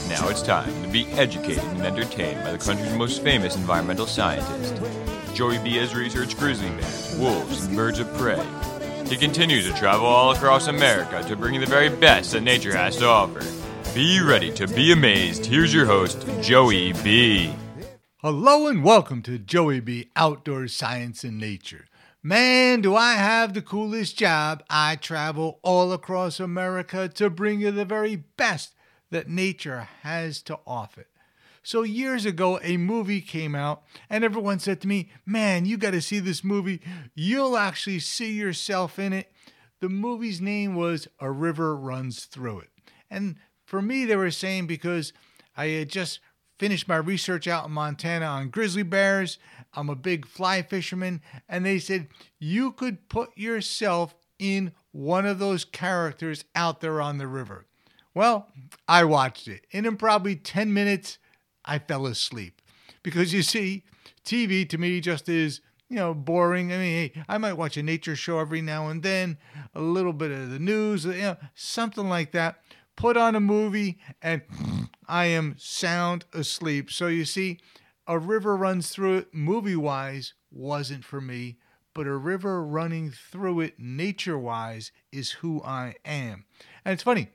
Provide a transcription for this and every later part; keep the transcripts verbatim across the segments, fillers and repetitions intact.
Now it's time to be educated and entertained by the country's most famous environmental scientist. Joey B has researched grizzly bears, wolves, and birds of prey. He continues to travel all across America to bring you the very best that nature has to offer. Be ready to be amazed. Here's your host, Joey B. Hello and welcome to Joey B. Outdoor Science and Nature. Man, do I have the coolest job. I travel all across America to bring you the very best that nature has to offer. So years ago, a movie came out and everyone said to me, man, you got to see this movie. You'll actually see yourself in it. The movie's name was A River Runs Through It. And for me, they were saying because I had just finished my research out in Montana on grizzly bears. I'm a big fly fisherman. And they said, you could put yourself in one of those characters out there on the river. Well, I watched it. And in probably ten minutes, I fell asleep. Because you see, T V to me just is, you know, boring. I mean, hey, I might watch a nature show every now and then, a little bit of the news, you know, something like that. Put on a movie and I am sound asleep. So you see, A River Runs Through It, movie-wise, wasn't for me. But A River Running Through It, nature-wise, is who I am. And it's funny.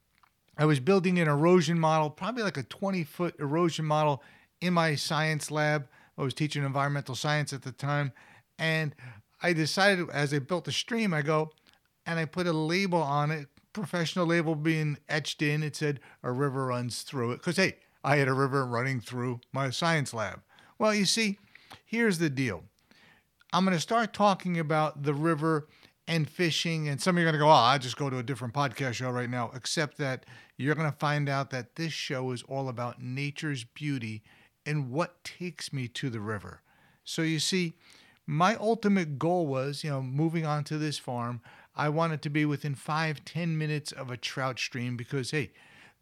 I was building an erosion model, probably like a twenty-foot erosion model in my science lab. I was teaching environmental science at the time. And I decided, as I built the stream, I go, and I put a label on it, professional label being etched in. It said, A River Runs Through It. Because, hey, I had a river running through my science lab. Well, you see, here's the deal. I'm going to start talking about the river and fishing. And some of you are going to go, oh, I'll just go to a different podcast show right now. Except that you're going to find out that this show is all about nature's beauty and what takes me to the river. So you see, my ultimate goal was, you know, moving on to this farm, I wanted to be within five, ten minutes of a trout stream because, hey,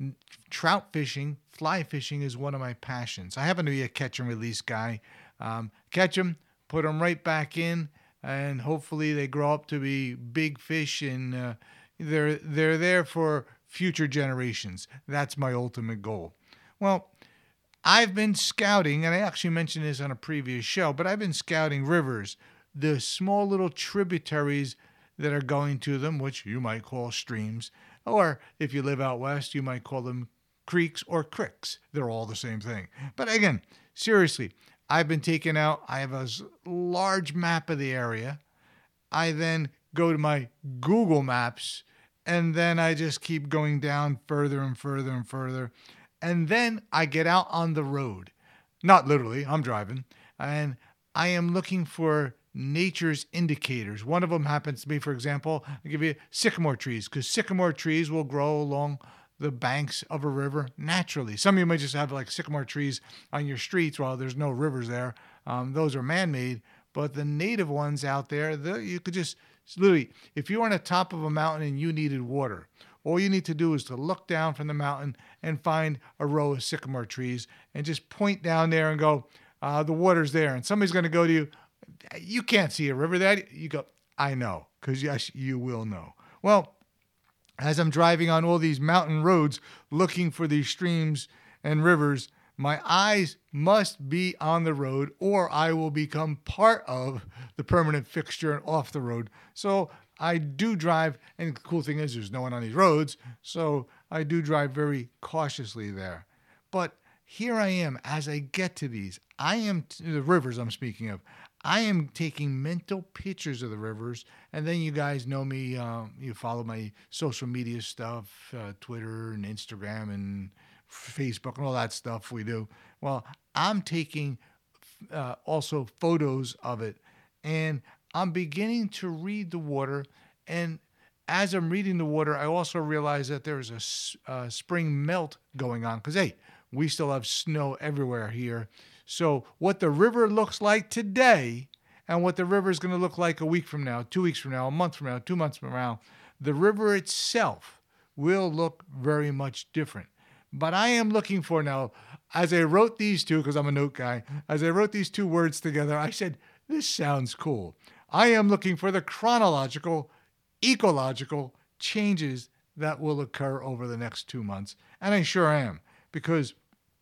trout fishing, fly fishing is one of my passions. I happen to be a catch and release guy. Um, catch them, put them right back in, and hopefully they grow up to be big fish and uh, they're they're there for future generations. That's my ultimate goal. Well, I've been scouting, and I actually mentioned this on a previous show, but I've been scouting rivers, the small little tributaries that are going to them, which you might call streams, or if you live out west, you might call them creeks or cricks. They're all the same thing. But again, seriously, I've been taken out. I have a large map of the area. I then go to my Google Maps, and then I just keep going down further and further and further. And then I get out on the road. Not literally, I'm driving. And I am looking for nature's indicators. One of them happens to be, for example, I'll give you sycamore trees, because sycamore trees will grow along the banks of a river naturally. Some of you might just have like sycamore trees on your streets while there's no rivers there. Um, those are man-made, but the native ones out there, the, you could just literally, if you're on the top of a mountain and you needed water, all you need to do is to look down from the mountain and find a row of sycamore trees and just point down there and go, uh, the water's there. And somebody's going to go to you, you can't see a river there. You go, I know, because yes, you will know. Well, as I'm driving on all these mountain roads looking for these streams and rivers, my eyes must be on the road or I will become part of the permanent fixture and off the road. So I do drive, and the cool thing is there's no one on these roads, so I do drive very cautiously there. But here I am, as I get to these, I am, the rivers I'm speaking of, I am taking mental pictures of the rivers, and then you guys know me, uh, you follow my social media stuff, uh, Twitter and Instagram and Facebook and all that stuff we do. Well, I'm taking uh, also photos of it, and I'm beginning to read the water, and as I'm reading the water, I also realize that there's a uh, spring melt going on, because, hey, we still have snow everywhere here. So what the river looks like today and what the river is going to look like a week from now, two weeks from now, a month from now, two months from now, the river itself will look very much different. But I am looking for now, as I wrote these two, because I'm a note guy, as I wrote these two words together, I said, this sounds cool. I am looking for the chronological, ecological changes that will occur over the next two months. And I sure am. because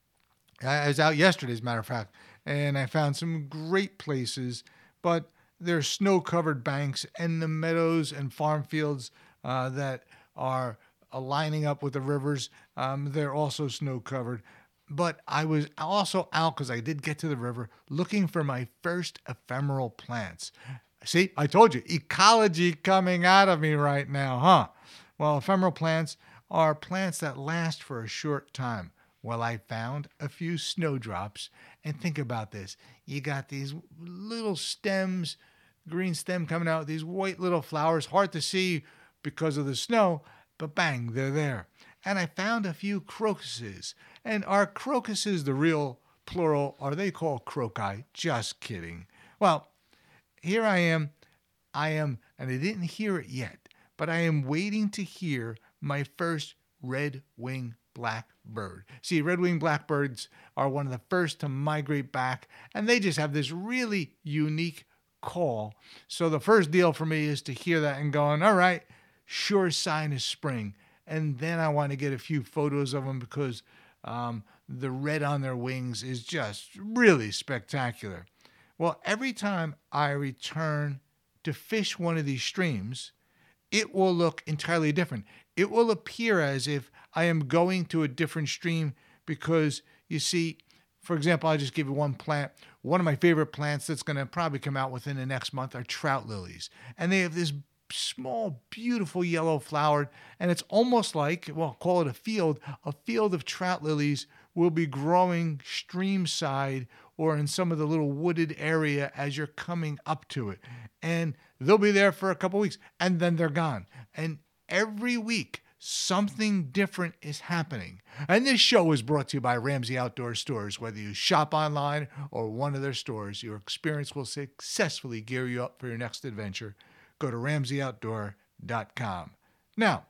I was out yesterday, as a matter of fact, and I found some great places, but there are snow-covered banks and the meadows and farm fields uh, that are uh, lining up with the rivers. Um, they're also snow-covered. But I was also out, because I did get to the river, looking for my first ephemeral plants. See, I told you, ecology coming out of me right now, huh? Well, ephemeral plants are plants that last for a short time. Well, I found a few snowdrops, and think about this. You got these little stems, green stem coming out, these white little flowers, hard to see because of the snow, but bang, they're there. And I found a few crocuses. And are crocuses the real plural? Are they called croci? Just kidding. Well, here I am. I am, and I didn't hear it yet, but I am waiting to hear my first red-winged blackbird. See, red-winged blackbirds are one of the first to migrate back, and they just have this really unique call. So the first deal for me is to hear that and going, all right, sure sign of spring. And then I want to get a few photos of them, because um, the red on their wings is just really spectacular. Well, every time I return to fish one of these streams, it will look entirely different. It will appear as if I am going to a different stream, because you see, for example, I'll just give you one plant. One of my favorite plants that's going to probably come out within the next month are trout lilies. And they have this small, beautiful yellow flower, and it's almost like, well, call it a field. A field of trout lilies will be growing stream side or in some of the little wooded area as you're coming up to it. And they'll be there for a couple weeks, and then they're gone. And every week, something different is happening. And this show is brought to you by Ramsey Outdoor Stores. Whether you shop online or one of their stores, your experience will successfully gear you up for your next adventure. Go to ramsey outdoor dot com. Now,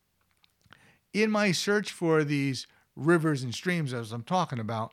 in my search for these rivers and streams, as I'm talking about,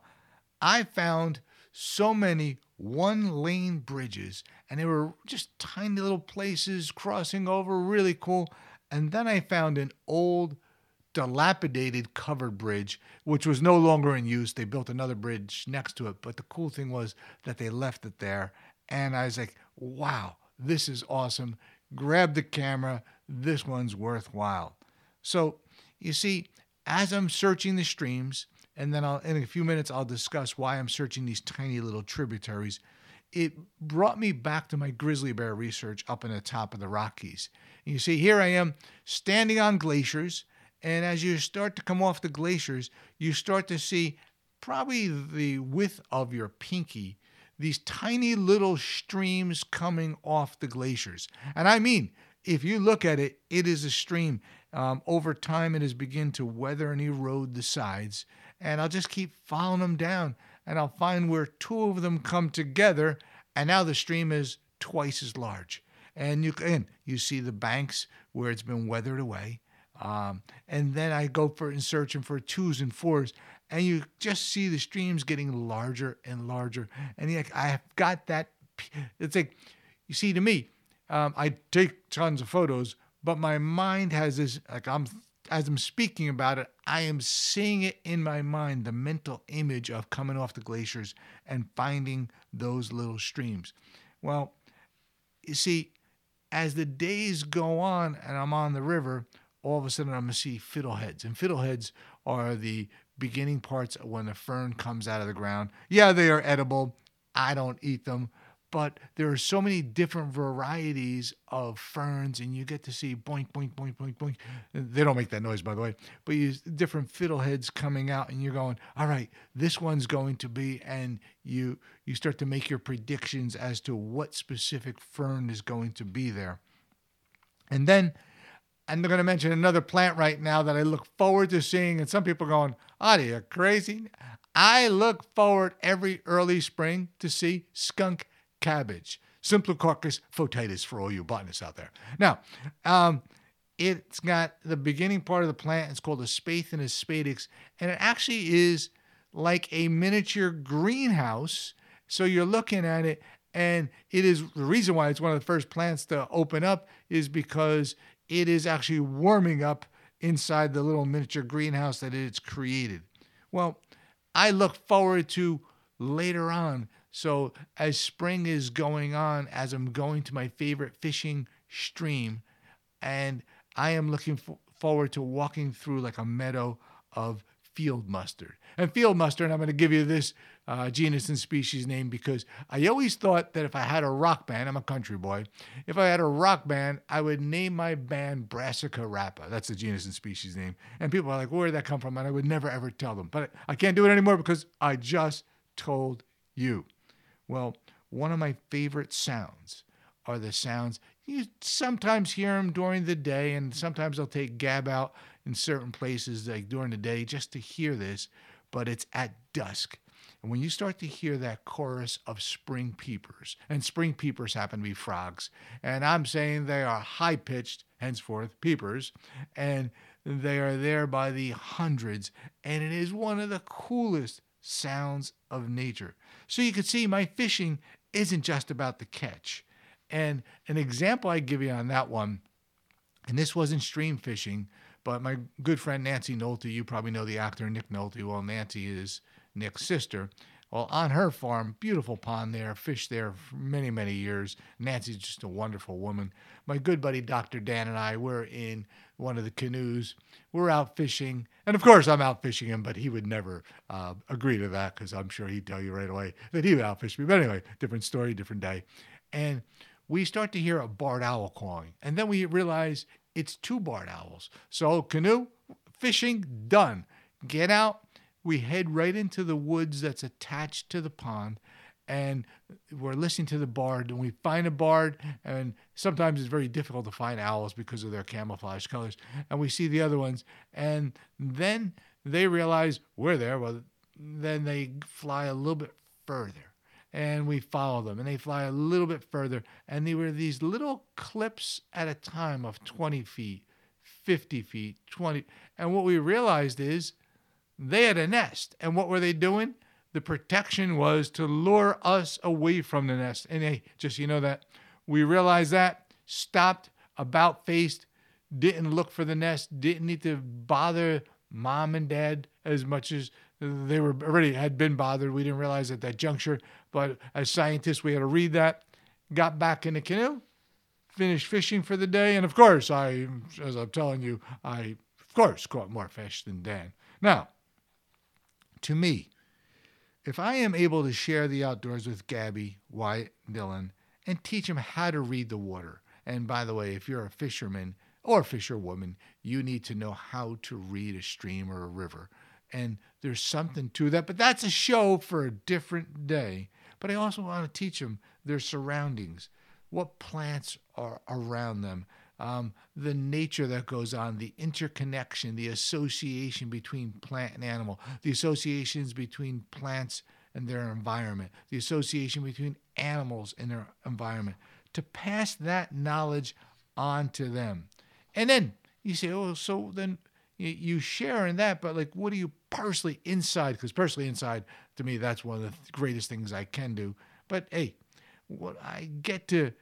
I found so many one-lane bridges, and they were just tiny little places crossing over, really cool. And then I found an old, dilapidated covered bridge, which was no longer in use. They built another bridge next to it, but the cool thing was that they left it there. And I was like, wow, this is awesome. Grab the camera. This one's worthwhile. So, you see, as I'm searching the streams, and then I'll, in a few minutes I'll discuss why I'm searching these tiny little tributaries, it brought me back to my grizzly bear research up in the top of the Rockies. And you see, here I am standing on glaciers, and as you start to come off the glaciers, you start to see probably the width of your pinky, these tiny little streams coming off the glaciers. And I mean, if you look at it, it is a stream. Um, over time, it has begun to weather and erode the sides. And I'll just keep following them down, and I'll find where two of them come together, and now the stream is twice as large. And you and you see the banks where it's been weathered away. Um, and then I go for and searching for twos and fours, and you just see the streams getting larger and larger. And like, I've got that. It's like, you see, to me, um, I take tons of photos, but my mind has this, like I'm, as I'm speaking about it, I am seeing it in my mind, the mental image of coming off the glaciers and finding those little streams. Well, you see, as the days go on and I'm on the river, all of a sudden I'm going to see fiddleheads. And fiddleheads are the beginning parts when the fern comes out of the ground. Yeah, they are edible. I don't eat them. But there are so many different varieties of ferns, and you get to see boink, boink, boink, boink, boink. They don't make that noise, by the way. But you different fiddleheads coming out, and you're going, all right, this one's going to be, and you you start to make your predictions as to what specific fern is going to be there. And then I'm going to mention another plant right now that I look forward to seeing, and some people are going, are you crazy? I look forward every early spring to see skunk cabbage, Symplococcus photitis for all you botanists out there. Now, um, it's got the beginning part of the plant. It's called a Spathinus spadix, and it actually is like a miniature greenhouse. So you're looking at it, and it is the reason why it's one of the first plants to open up is because it is actually warming up inside the little miniature greenhouse that it's created. Well, I look forward to later on. So as spring is going on, as I'm going to my favorite fishing stream, and I am looking f- forward to walking through like a meadow of field mustard. And field mustard, I'm going to give you this uh, genus and species name because I always thought that if I had a rock band, I'm a country boy, if I had a rock band, I would name my band Brassica rapa. That's the genus and species name. And people are like, where did that come from? And I would never, ever tell them. But I can't do it anymore because I just told you. Well, one of my favorite sounds are the sounds, you sometimes hear them during the day, and sometimes I'll take Gab out in certain places like during the day just to hear this, but it's at dusk. And when you start to hear that chorus of spring peepers, and spring peepers happen to be frogs, and I'm saying they are high-pitched, henceforth, peepers, and they are there by the hundreds, and it is one of the coolest sounds of nature. So you can see my fishing isn't just about the catch. And an example I give you on that one, and this wasn't stream fishing, but my good friend Nancy Nolte, you probably know the actor Nick Nolte. Well, Nancy is Nick's sister. Well, on her farm, beautiful pond there, fished there for many, many years. Nancy's just a wonderful woman. My good buddy Doctor Dan and I were in one of the canoes. We're out fishing. And of course, I'm out fishing him, but he would never uh, agree to that because I'm sure he'd tell you right away that he would outfish me. But anyway, different story, different day. And we start to hear a barred owl calling. And then we realize it's two barred owls. So canoe, fishing, done. Get out. We head right into the woods that's attached to the pond, and we're listening to the barred, and we find a barred, and sometimes it's very difficult to find owls because of their camouflage colors, and we see the other ones, and then they realize we're there. Well, then they fly a little bit further, and we follow them, and they fly a little bit further, and they were these little clips at a time of twenty feet, fifty feet, twenty, and what we realized is they had a nest. And what were they doing? The protection was to lure us away from the nest. And hey, just so you know that, we realized that, stopped, about faced, didn't look for the nest, didn't need to bother mom and dad as much as they were already had been bothered. We didn't realize at that juncture. But as scientists, we had to read that, got back in the canoe, finished fishing for the day. And of course, I, as I'm telling you, I, of course, caught more fish than Dan. Now, to me, if I am able to share the outdoors with Gabby, Wyatt, Dylan, and teach them how to read the water, and by the way, if you're a fisherman or fisherwoman, you need to know how to read a stream or a river. And there's something to that, but that's a show for a different day. But I also want to teach them their surroundings, what plants are around them, Um, the nature that goes on, the interconnection, the association between plant and animal, the associations between plants and their environment, the association between animals and their environment, to pass that knowledge on to them. And then you say, oh, so then you share in that, but like, what do you personally inside? Because personally inside, to me, that's one of the greatest things I can do. But hey, what I get to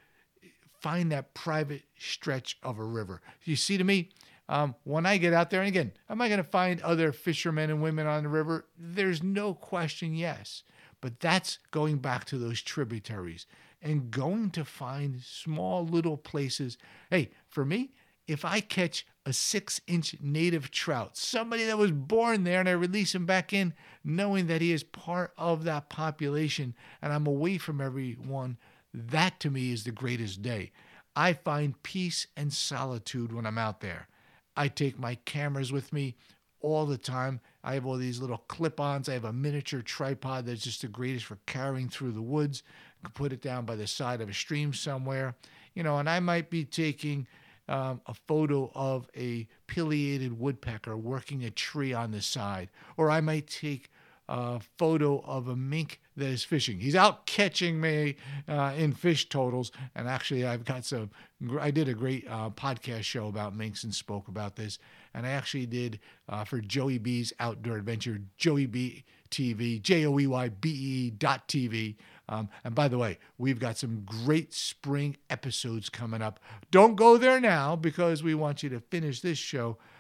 find that private stretch of a river. You see, to me, um, when I get out there, and again, am I going to find other fishermen and women on the river? There's no question, yes. But that's going back to those tributaries and going to find small little places. Hey, for me, if I catch a six-inch native trout, somebody that was born there, and I release him back in, knowing that he is part of that population, and I'm away from everyone, that to me is the greatest day. I find peace and solitude when I'm out there. I take my cameras with me all the time. I have all these little clip-ons. I have a miniature tripod that's just the greatest for carrying through the woods. I can put it down by the side of a stream somewhere. You know, and I might be taking um, a photo of a pileated woodpecker working a tree on the side. Or I might take a photo of a mink that is fishing. He's out catching me uh, in fish totals. And actually, I've got some, I did a great uh, podcast show about minks and spoke about this. And I actually did uh, for Joey B's Outdoor Adventure, Joey B T V, J O E Y B E dot T V. Um, and by the way, we've got some great spring episodes coming up. Don't go there now because we want you to finish this show.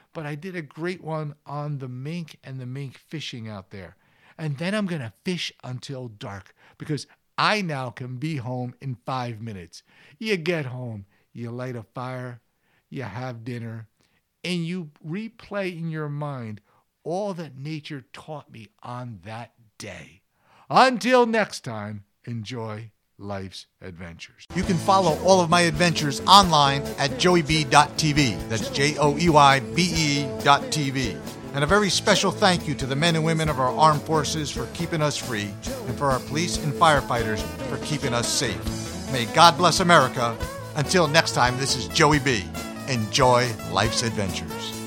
but I did a great one on the mink and the mink fishing out there. And then I'm going to fish until dark because I now can be home in five minutes. You get home, you light a fire, you have dinner, and you replay in your mind all that nature taught me on that day. Until next time, enjoy life's adventures. You can follow all of my adventures online at joey b dot t v. That's J O E Y B E dot T V. And a very special thank you to the men and women of our armed forces for keeping us free, and for our police and firefighters for keeping us safe. May God bless America. Until next time, this is Joey B. Enjoy life's adventures.